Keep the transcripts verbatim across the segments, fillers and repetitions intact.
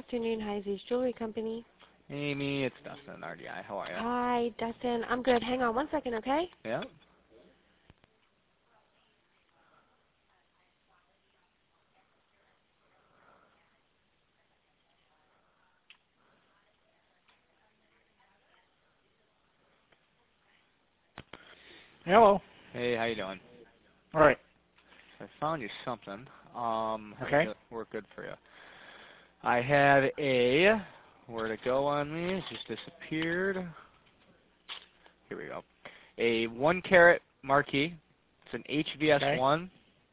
afternoon, Heise's Jewelry Company. Amy, it's Dustin, R D I. How are you? Hi, Dustin. I'm good. Hang on one second, okay? Yeah. Hello. Hey, how you doing? All right. I found you something. Um, Okay. that worked good for you. I have a, where'd it go on me? It just disappeared. Here we go. A one carat marquee. It's an H V S one.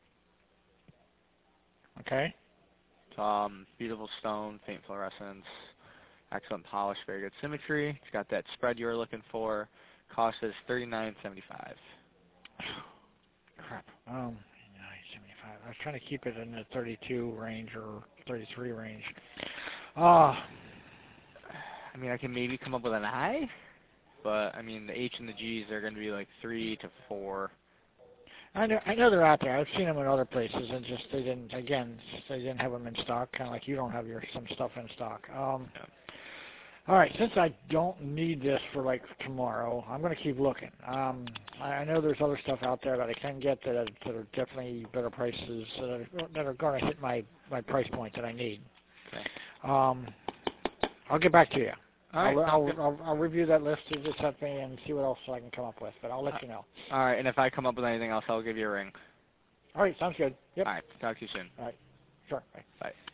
Okay. It's, um, beautiful stone, faint fluorescence, excellent polish, very good symmetry. It's got that spread you were looking for. Cost is thirty-nine seventy-five. Crap. Um, seventy-five. I was trying to keep it in the thirty-two range or thirty-three range. Ah. I mean, I can maybe come up with an I, but I mean, the H and the G's are going to be like three to four. I know. I know they're out there. I've seen them in other places, and just they didn't. Again, they didn't have them in stock. Kind of like you don't have your some stuff in stock. Um. Yeah. All right, since I don't need this for like tomorrow, I'm going to keep looking. Um, I, I know there's other stuff out there that I can get that are, that are definitely better prices that are, that are going to hit my, my price point that I need. Okay. Um, I'll get back to you. All right. I'll, I'll, I'll, I'll, I'll review that list you just sent me and see what else I can come up with, but I'll let you know. all right, and if I come up with anything else, I'll give you a ring. All right, sounds good. Yep. All right. Talk to you soon. All right. Sure. Bye. Bye.